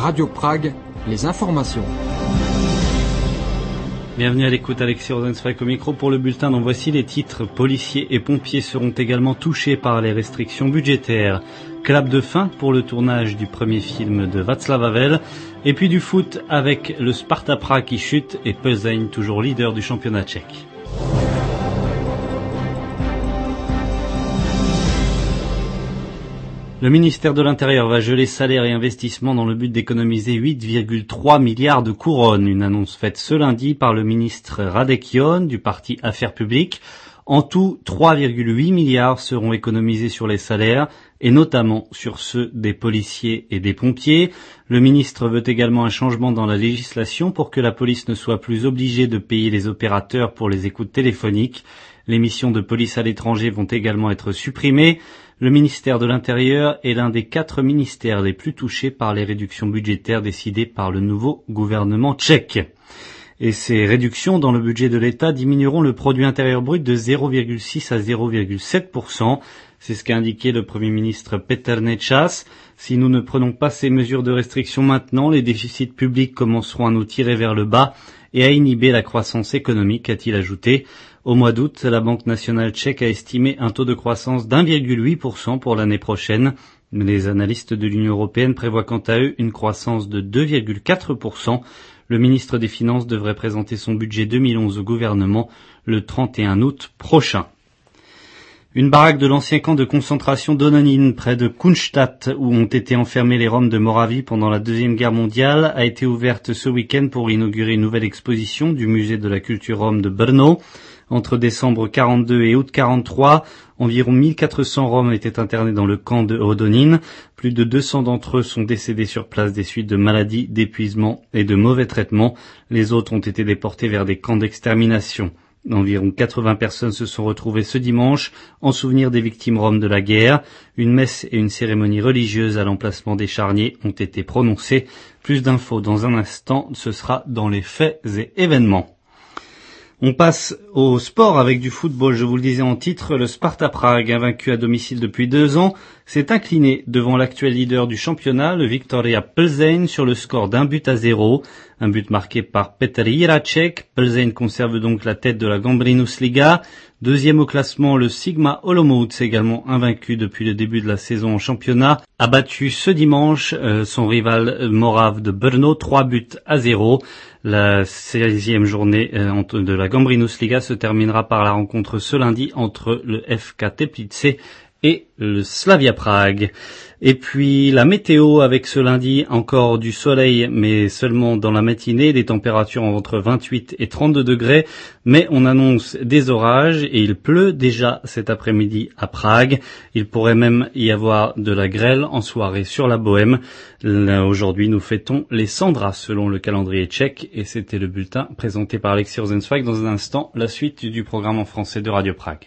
Radio Prague, les informations. Bienvenue à l'écoute, Alexis Rosenzweig au micro pour le bulletin dont voici les titres. Policiers et pompiers seront également touchés par les restrictions budgétaires. Clap de fin pour le tournage du premier film de Václav Havel. Et puis du foot avec le Sparta Prague qui chute et Plzeň toujours leader du championnat tchèque. Le ministère de l'Intérieur va geler salaires et investissements dans le but d'économiser 8,3 milliards de couronnes. Une annonce faite ce lundi par le ministre Radek John du parti Affaires publiques. En tout, 3,8 milliards seront économisés sur les salaires et notamment sur ceux des policiers et des pompiers. Le ministre veut également un changement dans la législation pour que la police ne soit plus obligée de payer les opérateurs pour les écoutes téléphoniques. Les missions de police à l'étranger vont également être supprimées. Le ministère de l'Intérieur est l'un des 4 ministères les plus touchés par les réductions budgétaires décidées par le nouveau gouvernement tchèque. Et ces réductions dans le budget de l'État diminueront le produit intérieur brut de 0,6 à 0,7%. C'est ce qu'a indiqué le Premier ministre Petr Nečas. Si nous ne prenons pas ces mesures de restriction maintenant, les déficits publics commenceront à nous tirer vers le bas et à inhiber la croissance économique, a-t-il ajouté. Au mois d'août, la Banque nationale tchèque a estimé un taux de croissance d'1,8% pour l'année prochaine. Les analystes de l'Union européenne prévoient quant à eux une croissance de 2,4%. Le ministre des Finances devrait présenter son budget 2011 au gouvernement le 31 août prochain. Une baraque de l'ancien camp de concentration d'Ononin, près de Kunstadt, où ont été enfermés les Roms de Moravie pendant la Deuxième Guerre mondiale, a été ouverte ce week-end pour inaugurer une nouvelle exposition du musée de la culture rome de Brno. Entre décembre 42 et août 43, environ 1400 Roms étaient internés dans le camp de Ononin. Plus de 200 d'entre eux sont décédés sur place des suites de maladies, d'épuisement et de mauvais traitements. Les autres ont été déportés vers des camps d'extermination. Environ 80 personnes se sont retrouvées ce dimanche en souvenir des victimes roms de la guerre. Une messe et une cérémonie religieuse à l'emplacement des charniers ont été prononcées. Plus d'infos dans un instant, ce sera dans les faits et événements. On passe au sport avec du football. Je vous le disais en titre, le Sparta Prague, invaincu à domicile depuis 2 ans, s'est incliné devant l'actuel leader du championnat, le Viktoria Plzeň, sur le score d'1-0. Un but marqué par Petr Jiráček. Plzeň conserve donc la tête de la Gambrinus Liga. Deuxième au classement, le Sigma Olomouc, également invaincu depuis le début de la saison en championnat, a battu ce dimanche son rival morave de Brno, 3-0. La 16e journée de la Gambrinus Liga se terminera par la rencontre ce lundi entre le FK Teplice et le Slavia Prague. Et puis la météo avec ce lundi encore du soleil mais seulement dans la matinée, des températures entre 28 et 32 degrés, mais on annonce des orages et il pleut déjà cet après-midi à Prague. Il pourrait même y avoir de la grêle en soirée sur la Bohème. Là, aujourd'hui nous fêtons les Sandras selon le calendrier tchèque et c'était le bulletin présenté par Alexis Rosenzweig. Dans un instant, la suite du programme en français de Radio Prague.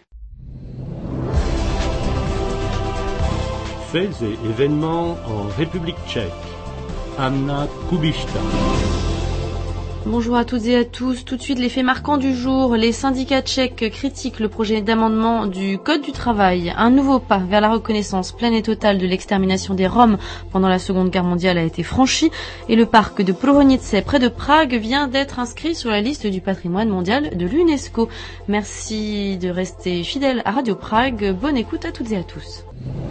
Faits et événements en République tchèque. Anna Kubišta. Bonjour à toutes et à tous. Tout de suite, les faits marquants du jour. Les syndicats tchèques critiquent le projet d'amendement du Code du travail. Un nouveau pas vers la reconnaissance pleine et totale de l'extermination des Roms pendant la Seconde Guerre mondiale a été franchi et le parc de Prohonice près de Prague vient d'être inscrit sur la liste du patrimoine mondial de l'UNESCO. Merci de rester fidèles à Radio Prague. Bonne écoute à toutes et à tous.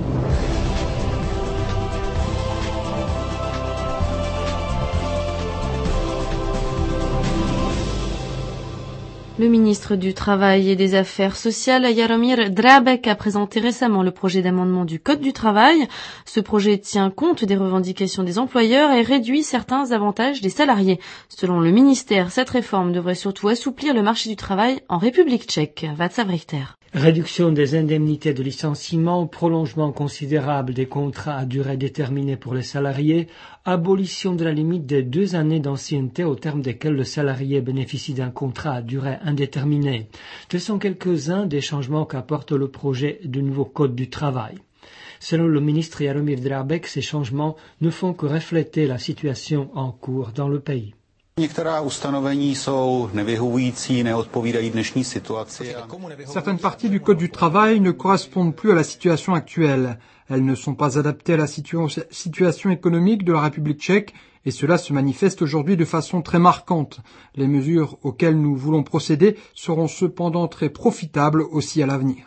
Le ministre du Travail et des Affaires sociales, Jaromír Drábek, a présenté récemment le projet d'amendement du Code du travail. Ce projet tient compte des revendications des employeurs et réduit certains avantages des salariés. Selon le ministère, cette réforme devrait surtout assouplir le marché du travail en République tchèque. Václav Richter. Réduction des indemnités de licenciement, prolongement considérable des contrats à durée déterminée pour les salariés, abolition de la limite des 2 années d'ancienneté au terme desquelles le salarié bénéficie d'un contrat à durée indéterminée. Ce sont quelques-uns des changements qu'apporte le projet du nouveau Code du travail. Selon le ministre Jaromír Drábek, ces changements ne font que refléter la situation en cours dans le pays. Certaines parties du Code du travail ne correspondent plus à la situation actuelle. Elles ne sont pas adaptées à la situation économique de la République tchèque et cela se manifeste aujourd'hui de façon très marquante. Les mesures auxquelles nous voulons procéder seront cependant très profitables aussi à l'avenir.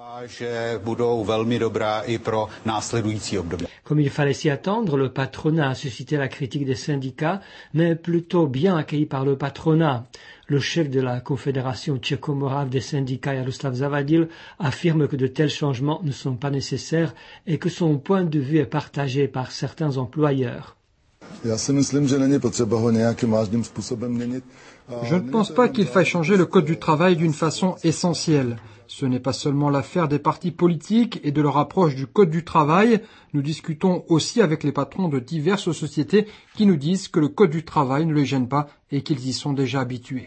Comme il fallait s'y attendre, le patronat a suscité la critique des syndicats, mais plutôt bien accueilli par le patronat. Le chef de la Confédération tchéco-morave des syndicats, Jaroslav Zavadil, affirme que de tels changements ne sont pas nécessaires et que son point de vue est partagé par certains employeurs. Je ne pense pas qu'il faille changer le Code du travail d'une façon essentielle. Ce n'est pas seulement l'affaire des partis politiques et de leur approche du Code du travail. Nous discutons aussi avec les patrons de diverses sociétés qui nous disent que le Code du travail ne les gêne pas et qu'ils y sont déjà habitués.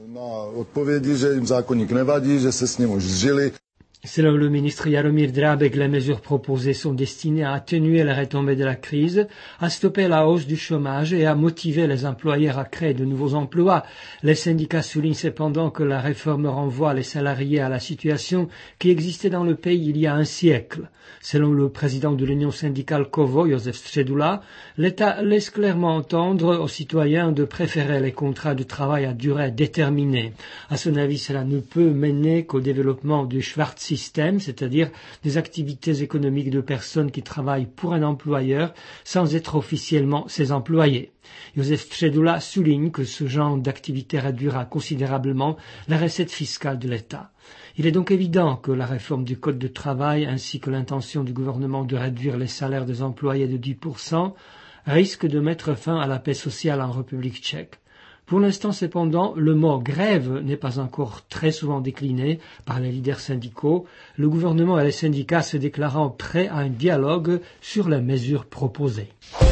Selon le ministre Jaromír Drábek, les mesures proposées sont destinées à atténuer les retombées de la crise, à stopper la hausse du chômage et à motiver les employeurs à créer de nouveaux emplois. Les syndicats soulignent cependant que la réforme renvoie les salariés à la situation qui existait dans le pays il y a un siècle. Selon le président de l'Union syndicale KOVO, Josef Středula, l'État laisse clairement entendre aux citoyens de préférer les contrats de travail à durée déterminée. À son avis, cela ne peut mener qu'au développement du Schwarzsystem, c'est-à-dire des activités économiques de personnes qui travaillent pour un employeur sans être officiellement ses employés. Josef Středula souligne que ce genre d'activité réduira considérablement la recette fiscale de l'État. Il est donc évident que la réforme du Code du travail ainsi que l'intention du gouvernement de réduire les salaires des employés de 10% risquent de mettre fin à la paix sociale en République tchèque. Pour l'instant, cependant, le mot grève n'est pas encore très souvent décliné par les leaders syndicaux, le gouvernement et les syndicats se déclarant prêts à un dialogue sur les mesures proposées.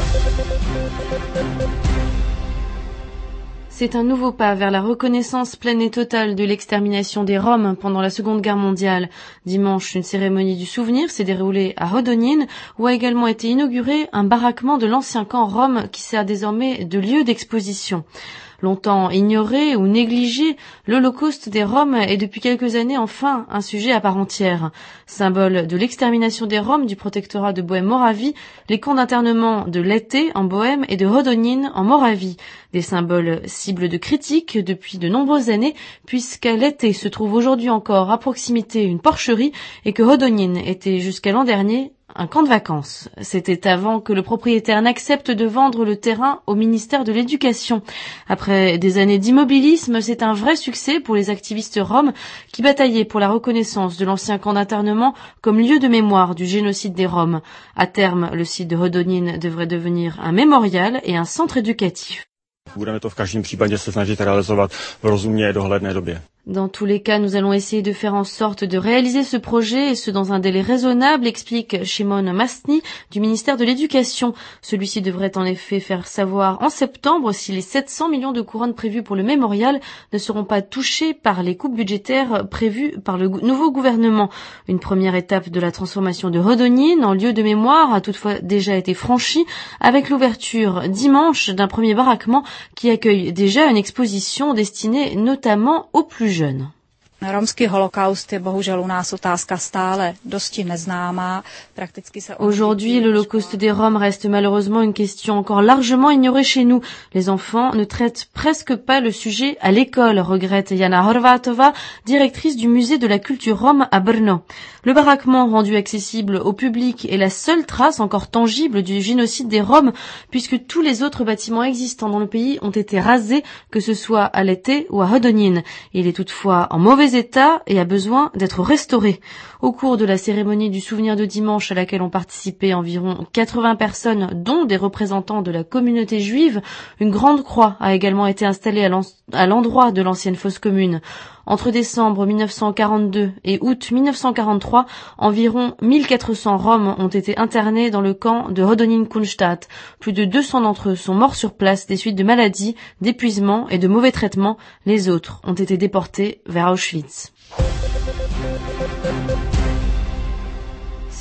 C'est un nouveau pas vers la reconnaissance pleine et totale de l'extermination des Roms pendant la Seconde Guerre mondiale. Dimanche, une cérémonie du souvenir s'est déroulée à Hodonín, où a également été inauguré un baraquement de l'ancien camp Rom qui sert désormais de lieu d'exposition. Longtemps ignoré ou négligé, l'Holocauste des Roms est depuis quelques années enfin un sujet à part entière. Symbole de l'extermination des Roms du protectorat de Bohême-Moravie, les camps d'internement de Lety en Bohême et de Hodonín en Moravie. Des symboles cibles de critiques depuis de nombreuses années, puisqu'à Lety se trouve aujourd'hui encore à proximité une porcherie et que Hodonín était jusqu'à l'an dernier un camp de vacances. C'était avant que le propriétaire n'accepte de vendre le terrain au ministère de l'Éducation. Après des années d'immobilisme, c'est un vrai succès pour les activistes roms qui bataillaient pour la reconnaissance de l'ancien camp d'internement comme lieu de mémoire du génocide des Roms. À terme, le site de Hodonín devrait devenir un mémorial et un centre éducatif. Budeme to v každém případě se snažit realizovat v rozumné a dohledné době. Dans tous les cas, nous allons essayer de faire en sorte de réaliser ce projet et ce dans un délai raisonnable, explique Shimon Mastny du ministère de l'Éducation. Celui-ci devrait en effet faire savoir en septembre si les 700 millions de couronnes prévues pour le mémorial ne seront pas touchés par les coupes budgétaires prévues par le nouveau gouvernement. Une première étape de la transformation de Hodonín en lieu de mémoire a toutefois déjà été franchie avec l'ouverture dimanche d'un premier baraquement qui accueille déjà une exposition destinée notamment aux plus jeunes. Romský holocaust je bohužel u nás otázka stále dosti neznámá. Aujourd'hui, l'Holocauste des Roms reste malheureusement une question encore largement ignorée chez nous. Les enfants ne traitent presque pas le sujet à l'école, regrette Jana Horvátova, directrice du musée de la culture rome à Brno. Le baraquement rendu accessible au public est la seule trace encore tangible du génocide des Roms, puisque tous les autres bâtiments existants dans le pays ont été rasés, que ce soit à Lety ou à Hodonín. Il est toutefois en mauvais état et a besoin d'être restauré. Au cours de la cérémonie du souvenir de dimanche à laquelle ont participé environ 80 personnes, dont des représentants de la communauté juive, une grande croix a également été installée à l'endroit de l'ancienne fosse commune. Entre décembre 1942 et août 1943, environ 1400 Roms ont été internés dans le camp de Hodonín-Kunštat. Plus de 200 d'entre eux sont morts sur place des suites de maladies, d'épuisement et de mauvais traitements. Les autres ont été déportés vers Auschwitz.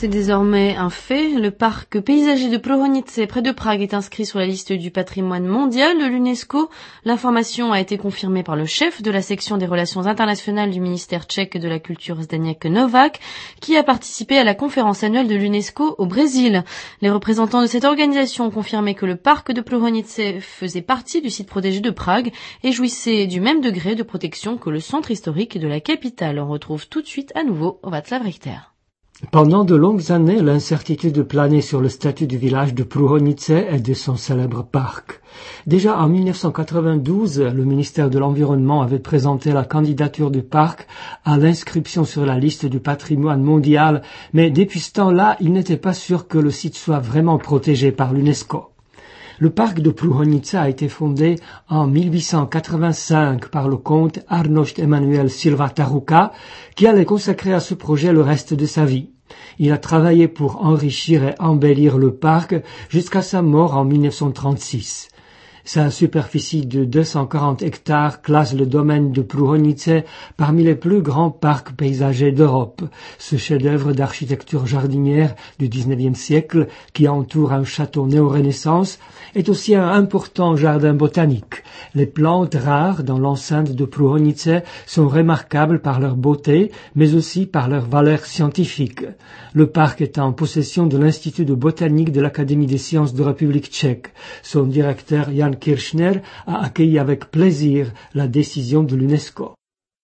C'est désormais un fait. Le parc paysager de Průhonice, près de Prague, est inscrit sur la liste du patrimoine mondial de l'UNESCO. L'information a été confirmée par le chef de la section des relations internationales du ministère tchèque de la culture Zdeněk Novák, qui a participé à la conférence annuelle de l'UNESCO au Brésil. Les représentants de cette organisation ont confirmé que le parc de Průhonice faisait partie du site protégé de Prague et jouissait du même degré de protection que le centre historique de la capitale. On retrouve tout de suite à nouveau Václav Richter. Pendant de longues années, l'incertitude planait sur le statut du village de Průhonice et de son célèbre parc. Déjà en 1992, le ministère de l'Environnement avait présenté la candidature du parc à l'inscription sur la liste du patrimoine mondial, mais depuis ce temps-là, il n'était pas sûr que le site soit vraiment protégé par l'UNESCO. Le parc de Průhonice a été fondé en 1885 par le comte Arnošt Emanuel Silva Taruka, qui allait consacrer à ce projet le reste de sa vie. Il a travaillé pour enrichir et embellir le parc jusqu'à sa mort en 1936. Sa superficie de 240 hectares classe le domaine de Průhonice parmi les plus grands parcs paysagers d'Europe. Ce chef-d'œuvre d'architecture jardinière du XIXe siècle, qui entoure un château néo-renaissance, est aussi un important jardin botanique. Les plantes rares dans l'enceinte de Průhonice sont remarquables par leur beauté, mais aussi par leur valeur scientifique. Le parc est en possession de l'Institut de botanique de l'Académie des sciences de République tchèque. Son directeur Jan Kirchner a accueilli avec plaisir la décision de l'UNESCO.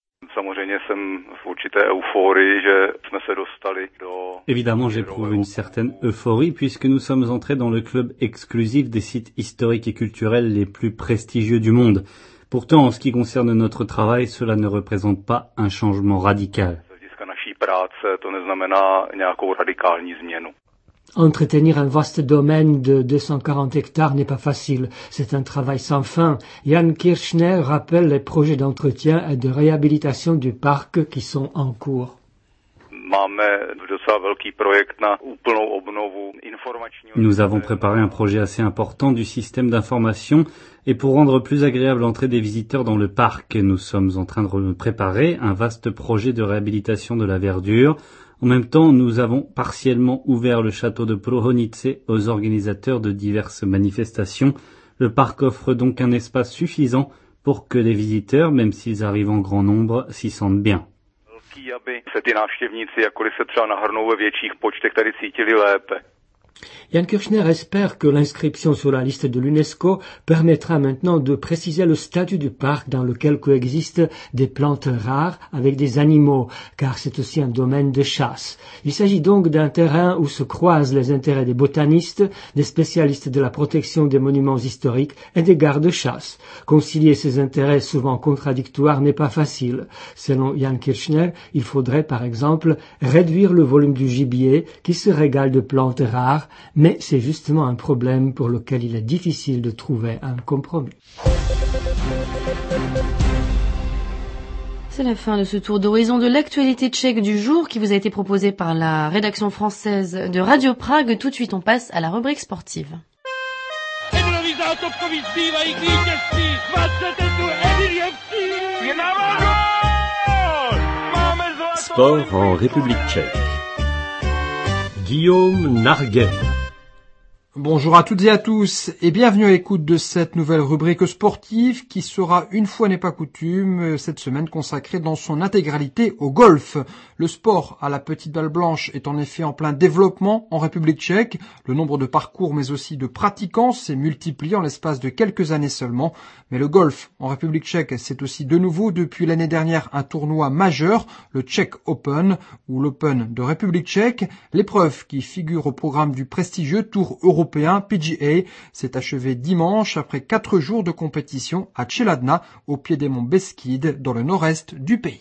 Évidemment, j'éprouve une certaine euphorie puisque nous sommes entrés dans le club exclusif des sites historiques et culturels les plus prestigieux du monde. Pourtant, en ce qui concerne notre travail, cela ne représente pas un changement radical. Entretenir un vaste domaine de 240 hectares n'est pas facile. C'est un travail sans fin. Jan Kirchner rappelle les projets d'entretien et de réhabilitation du parc qui sont en cours. Nous avons préparé un projet assez important du système d'information et pour rendre plus agréable l'entrée des visiteurs dans le parc, nous sommes en train de préparer un vaste projet de réhabilitation de la verdure. En même temps, nous avons partiellement ouvert le château de Průhonice aux organisateurs de diverses manifestations. Le parc offre donc un espace suffisant pour que les visiteurs, même s'ils arrivent en grand nombre, s'y sentent bien. Jan Kirchner espère que l'inscription sur la liste de l'UNESCO permettra maintenant de préciser le statut du parc dans lequel coexistent des plantes rares avec des animaux, car c'est aussi un domaine de chasse. Il s'agit donc d'un terrain où se croisent les intérêts des botanistes, des spécialistes de la protection des monuments historiques et des gardes-chasse. Concilier ces intérêts souvent contradictoires n'est pas facile. Selon Jan Kirchner, il faudrait par exemple réduire le volume du gibier qui se régale de plantes rares, mais c'est justement un problème pour lequel il est difficile de trouver un compromis. C'est la fin de ce tour d'horizon de l'actualité tchèque du jour qui vous a été proposé par la rédaction française de Radio Prague. Tout de suite, on passe à la rubrique sportive. Sport en République tchèque. Guillaume Narguet. Bonjour à toutes et à tous et bienvenue à l'écoute de cette nouvelle rubrique sportive qui sera, une fois n'est pas coutume, cette semaine consacrée dans son intégralité au golf. Le sport à la petite balle blanche est en effet en plein développement en République tchèque. Le nombre de parcours mais aussi de pratiquants s'est multiplié en l'espace de quelques années seulement. Mais le golf en République tchèque, c'est aussi de nouveau depuis l'année dernière un tournoi majeur, le Czech Open ou l'Open de République tchèque. L'épreuve qui figure au programme du prestigieux Tour européen PGA s'est achevé dimanche après 4 jours de compétition à Čeladná, au pied des monts Beskides, dans le nord-est du pays.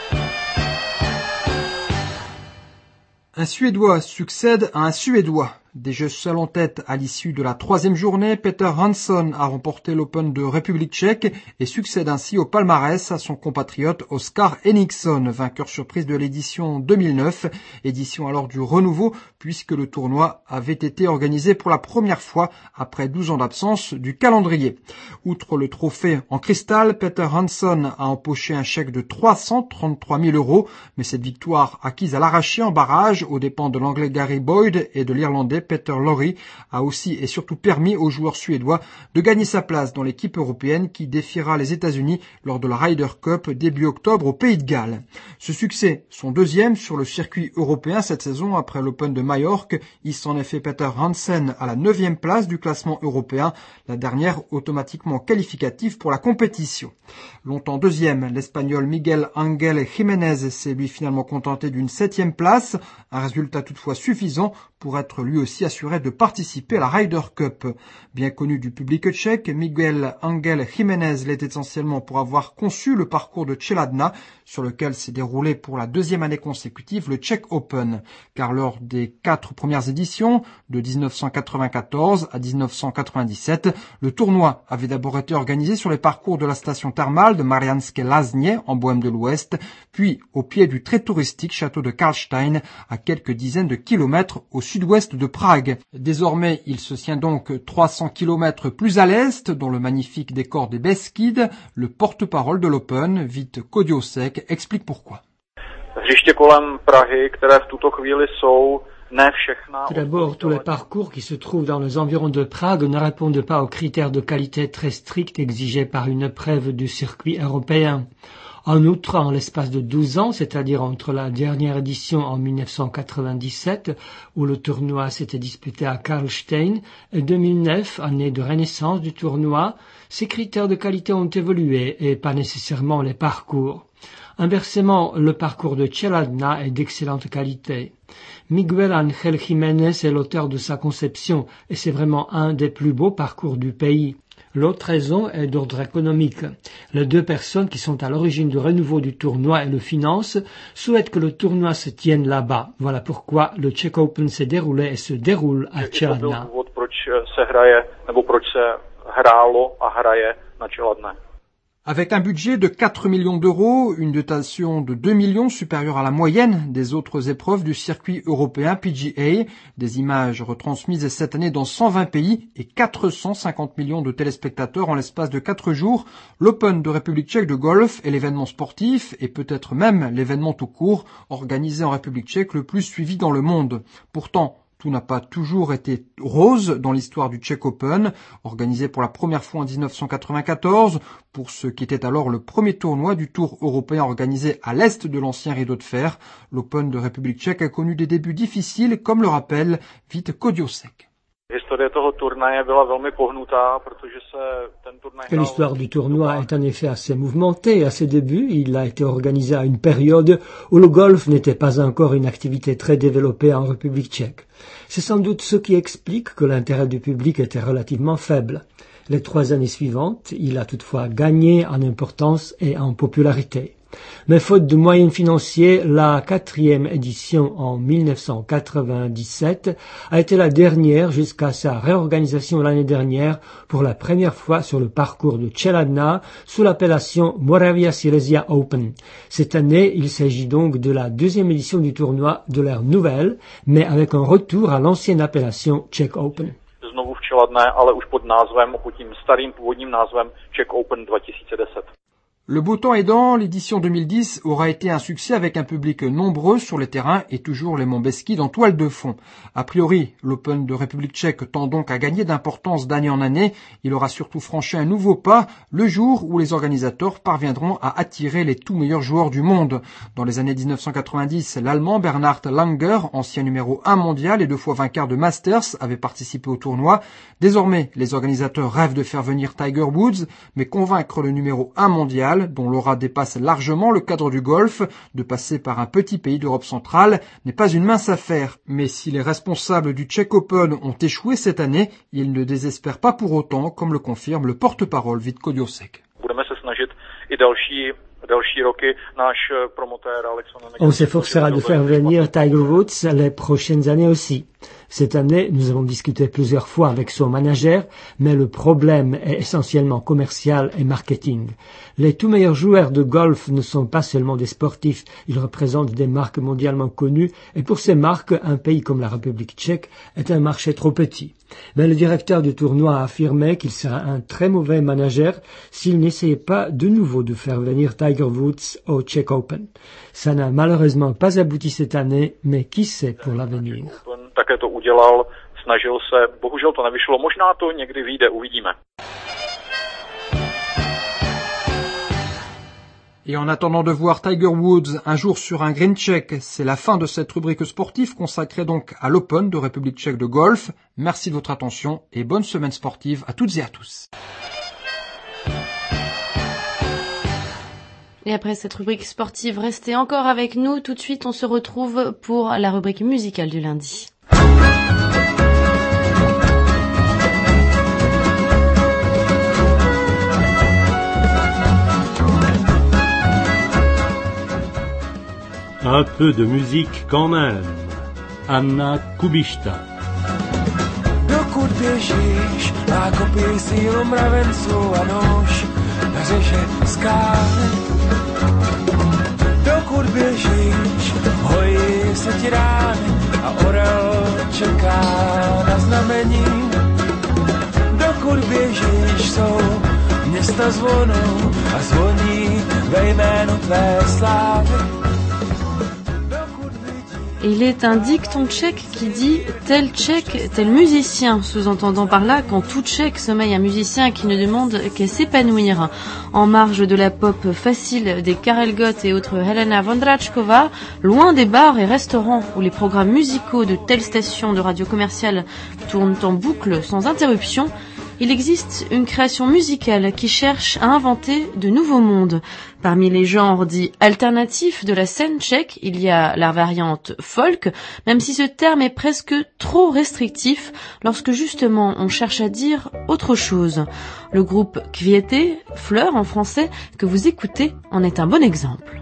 Un Suédois succède à un Suédois. Déjà seul en tête à l'issue de la 3e journée, Peter Hansson a remporté l'Open de République tchèque et succède ainsi au palmarès à son compatriote Oskar Henningsson, vainqueur surprise de l'édition 2009, édition alors du renouveau puisque le tournoi avait été organisé pour la première fois après 12 ans d'absence du calendrier. Outre le trophée en cristal, Peter Hansson a empoché un chèque de 333 000 €, mais cette victoire acquise à l'arraché en barrage aux dépens de l'anglais Gary Boyd et de l'irlandais Peter Lawrie a aussi et surtout permis au joueur suédois de gagner sa place dans l'équipe européenne qui défiera les États-Unis lors de la Ryder Cup début octobre au Pays de Galles. Ce succès, son deuxième sur le circuit européen cette saison après l'Open de Majorque, hisse en effet Peter Hansen à la 9e place du classement européen, la dernière automatiquement qualificative pour la compétition. Longtemps deuxième, l'Espagnol Miguel Ángel Jiménez s'est lui finalement contenté d'une 7e place, un résultat toutefois suffisant pour être lui aussi assuré de participer à la Ryder Cup. Bien connu du public tchèque, Miguel Ángel Jiménez l'est essentiellement pour avoir conçu le parcours de Čeladná, sur lequel s'est déroulé pour la 2e année consécutive le Czech Open. Car lors des 4 premières éditions, de 1994 à 1997, le tournoi avait d'abord été organisé sur les parcours de la station thermale de Mariánské Lázně en Bohême de l'Ouest, puis au pied du très touristique château de Karlstein, à quelques dizaines de kilomètres au sud-ouest de Prague. Désormais, il se tient donc 300 kilomètres plus à l'est, dans le magnifique décor des Beskides. Le porte-parole de l'Open, Vít Kodiosek, explique pourquoi. Tout d'abord, tous les parcours qui se trouvent dans les environs de Prague ne répondent pas aux critères de qualité très stricts exigés par une épreuve du circuit européen. En outre, en l'espace de 12 ans, c'est-à-dire entre la dernière édition en 1997, où le tournoi s'était disputé à Karlstein, et 2009, année de renaissance du tournoi, ces critères de qualité ont évolué et pas nécessairement les parcours. Inversement, le parcours de Čeladná est d'excellente qualité. Miguel Ángel Jiménez est l'auteur de sa conception et c'est vraiment un des plus beaux parcours du pays. L'autre raison est d'ordre économique. Les deux personnes qui sont à l'origine du renouveau du tournoi et le financent souhaitent que le tournoi se tienne là-bas. Voilà pourquoi le Czech Open s'est déroulé et se déroule à Čeladná. Avec un budget de 4 millions €, une dotation de 2 millions supérieure à la moyenne des autres épreuves du circuit européen PGA, des images retransmises cette année dans 120 pays et 450 millions de téléspectateurs en l'espace de 4 jours, l'Open de République tchèque de golf est l'événement sportif et peut-être même l'événement tout court organisé en République tchèque le plus suivi dans le monde. Pourtant, tout n'a pas toujours été rose dans l'histoire du Czech Open, organisé pour la première fois en 1994, pour ce qui était alors le premier tournoi du Tour européen organisé à l'est de l'ancien rideau de fer. L'Open de République tchèque a connu des débuts difficiles, comme le rappelle Vít Kodiosek. L'histoire du tournoi est en effet assez mouvementée. À ses débuts, il a été organisé à une période où le golf n'était pas encore une activité très développée en République tchèque. C'est sans doute ce qui explique que l'intérêt du public était relativement faible. Les 3 années suivantes, il a toutefois gagné en importance et en popularité. Mais faute de moyens financiers, la 4e édition en 1997 a été la dernière jusqu'à sa réorganisation l'année dernière pour la première fois sur le parcours de Čeladná sous l'appellation Moravia Silesia Open. Cette année, il s'agit donc de la 2e édition du tournoi de l'ère nouvelle, mais avec un retour à l'ancienne appellation Czech Open. Znovu v Čeladné, ale už pod tím starým původním názvem Czech Open 2010. Le beau temps aidant, l'édition 2010 aura été un succès avec un public nombreux sur les terrains et toujours les monts Beskides en toile de fond. A priori, l'Open de République tchèque tend donc à gagner d'importance d'année en année. Il aura surtout franchi un nouveau pas le jour où les organisateurs parviendront à attirer les tout meilleurs joueurs du monde. Dans les années 1990, l'Allemand Bernhard Langer, ancien numéro 1 mondial et 2 fois vainqueur de Masters, avait participé au tournoi. Désormais, les organisateurs rêvent de faire venir Tiger Woods, mais convaincre le numéro 1 mondial, dont l'aura dépasse largement le cadre du golf, de passer par un petit pays d'Europe centrale n'est pas une mince affaire. Mais si les responsables du Czech Open ont échoué cette année, ils ne désespèrent pas pour autant, comme le confirme le porte-parole Vít Kodiosek. On s'efforcera de faire venir Tiger Woods les prochaines années aussi. Cette année, nous avons discuté plusieurs fois avec son manager, mais le problème est essentiellement commercial et marketing. Les tout meilleurs joueurs de golf ne sont pas seulement des sportifs, ils représentent des marques mondialement connues, et pour ces marques, un pays comme la République tchèque est un marché trop petit. Mais le directeur du tournoi a affirmé qu'il sera un très mauvais manager s'il n'essayait pas de nouveau de faire venir Tiger Woods au Czech Open. Ça n'a malheureusement pas abouti cette année, mais qui sait pour l'avenir. Také to udělal, snažil se, bohužel to nevyšlo, možná to někdy vyjde, uvidíme. Et en attendant de voir Tiger Woods un jour sur un green tchèque, c'est la fin de cette rubrique sportive consacrée donc à l'Open de République tchèque de golf. Merci de votre attention et bonne semaine sportive à toutes et à tous. Et après cette rubrique sportive, restez encore avec nous. Tout de suite, on se retrouve pour la rubrique musicale du lundi. Un peu de musique quand même. Anna Kubišta. Dokud běžíš, nákopí sílu mravenců a nůž na řeše skály. Dokud běžíš, hojí se ti rány a orel čeká na znamení. Dokud běžíš, jsou města zvonů a zvoní ve jménu tvé slávy. Il est un dicton tchèque qui dit « tel tchèque, tel musicien », sous-entendant par là qu'en tout tchèque sommeille un musicien qui ne demande qu'à s'épanouir. En marge de la pop facile des Karel Gott et autres Helena Vondráčková, loin des bars et restaurants où les programmes musicaux de telle station de radio commerciale tournent en boucle sans interruption, il existe une création musicale qui cherche à inventer de nouveaux mondes. Parmi les genres dits alternatifs de la scène tchèque, il y a la variante folk, même si ce terme est presque trop restrictif lorsque justement on cherche à dire autre chose. Le groupe Květy, fleurs en français, que vous écoutez en est un bon exemple.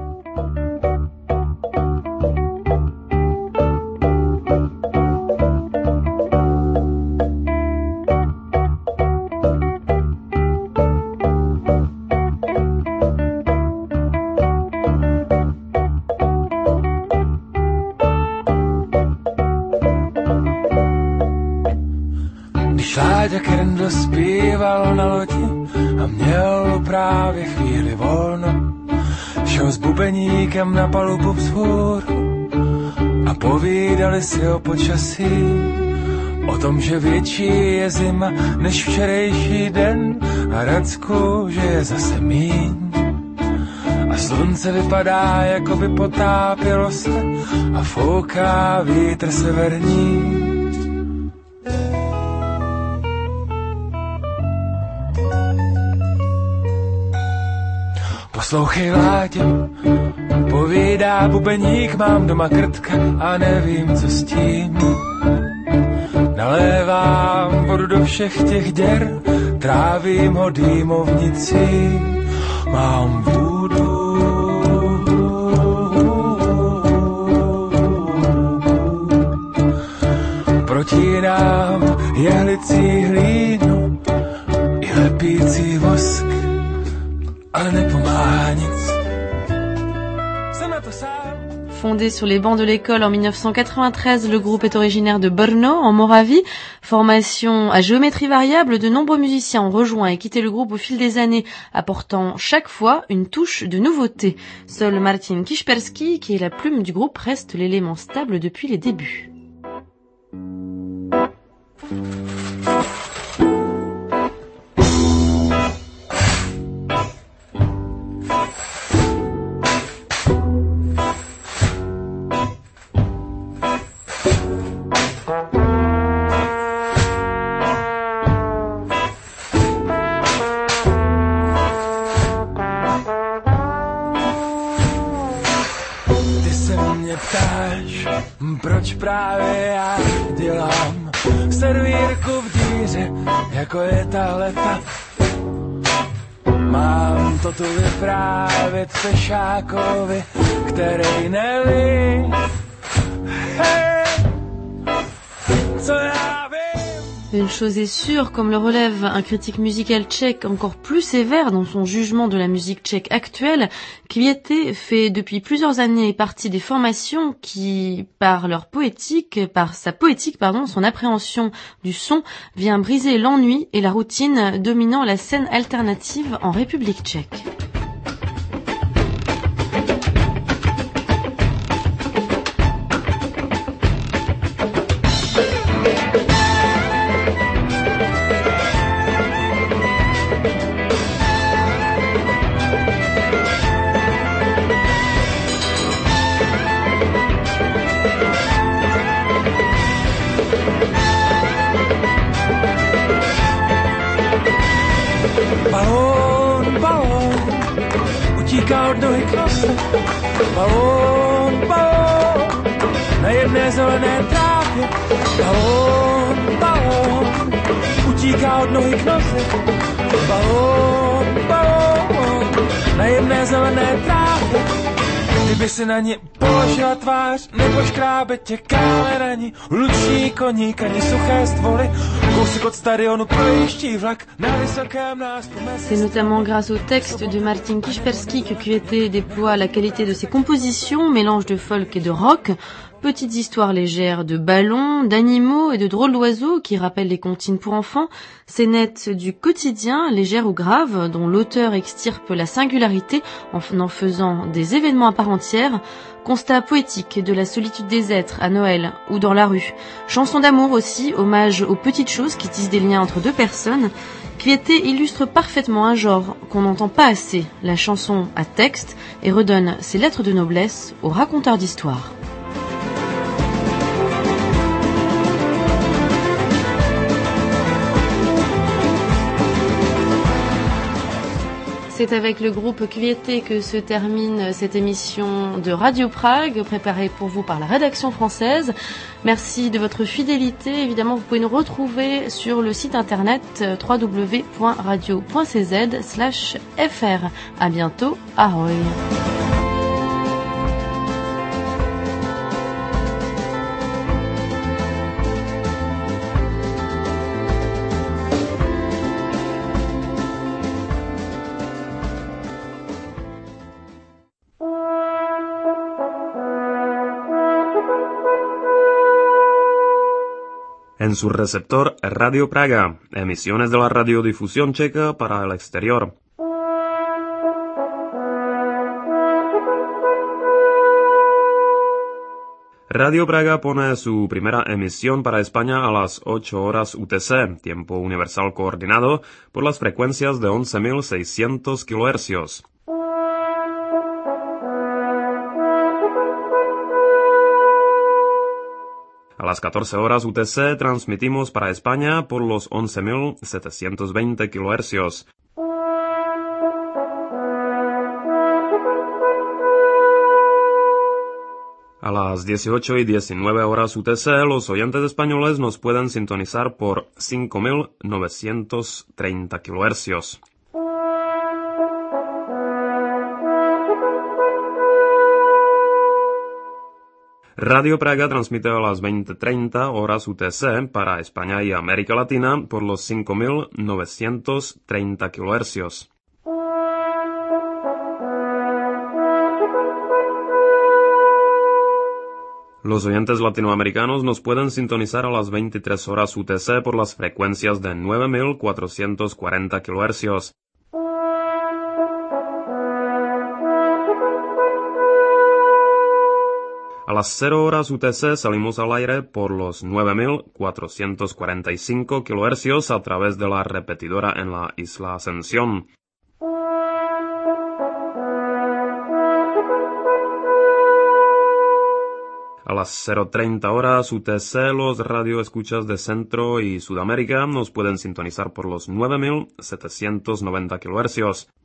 Láďa Kerndl zpíval na lodi a měl právě chvíli volno. Šel s bubeníkem na palubu vzhůru a povídali si o počasí. O tom, že větší je zima než včerejší den a Radsku, že je zase míň. A slunce vypadá, jako by potápělo se a fouká vítr severní. Poslouchej, Láďo, povídá bubeník, mám doma krtka a nevím, co s tím. Nalévám vodu do všech těch děr, trávím ho dýmovnicí, mám vůdu. Protírám jehlicí hlínu i lepící vosk, ale nepomáhá nic. Jsem na to sám. Fondé sur les bancs de l'école en 1993, le groupe est originaire de Brno, en Moravie. Formation à géométrie variable, de nombreux musiciens ont rejoint et quitté le groupe au fil des années, apportant chaque fois une touche de nouveauté. Seul Martin Kiszperski, qui est la plume du groupe, reste l'élément stable depuis les débuts. Proč právě já dělám servírku v díře, jako je tahleta. Mám to tu vyprávět Pešákovi, který neví. Hej, co já vím. Une chose est sûre, comme le relève un critique musical tchèque encore plus sévère dans son jugement de la musique tchèque actuelle, Květy fait depuis plusieurs années partie des formations qui, par sa poétique, son appréhension du son, vient briser l'ennui et la routine dominant la scène alternative en République tchèque. Balón, balón, utíká od nohy k nose. Balón, balón, na jedné zelené trávě. Balón, balón, utíká od nohy k nose. Balón, balón, na jedné zelené trávě. Kdyby si na ně položila tvář, nebo škrábe tě kámerani, luční koník ani suché stvoly, kousek od stadionu projíždí vlak na vysokém nástupu. C'est notamment grâce au texte de Martin Kišperský que Květy déploie la qualité de ses compositions, mélange de folk et de rock, petites histoires légères de ballons, d'animaux et de drôles d'oiseaux qui rappellent les comptines pour enfants, scénettes du quotidien, légères ou graves, dont l'auteur extirpe la singularité en faisant des événements à part entière, constat poétique de la solitude des êtres à Noël ou dans la rue, chansons d'amour aussi, hommage aux petites choses qui tissent des liens entre deux personnes. Květy illustre parfaitement un genre qu'on n'entend pas assez, la chanson à texte, et redonne ses lettres de noblesse aux raconteurs d'histoires. C'est avec le groupe Květy que se termine cette émission de Radio Prague, préparée pour vous par la rédaction française. Merci de votre fidélité. Évidemment, vous pouvez nous retrouver sur le site internet www.radio.cz/fr. À bientôt. Ahoj. En su receptor Radio Praga, emisiones de la radiodifusión checa para el exterior. Radio Praga pone su primera emisión para España a las 8 horas UTC, tiempo universal coordinado, por las frecuencias de 11.600 kHz. A las 14 horas UTC transmitimos para España por los 11.720 kHz. A las 18 y 19 horas UTC, los oyentes españoles nos pueden sintonizar por 5.930 kHz. Radio Praga transmite a las 20:30 horas UTC para España y América Latina por los 5.930 kHz. Los oyentes latinoamericanos nos pueden sintonizar a las 23 horas UTC por las frecuencias de 9.440 kHz. A las 0 horas UTC salimos al aire por los 9.445 kHz a través de la repetidora en la Isla Ascensión. A las 0:30 horas UTC, los radioescuchas de Centro y Sudamérica nos pueden sintonizar por los 9.790 kHz.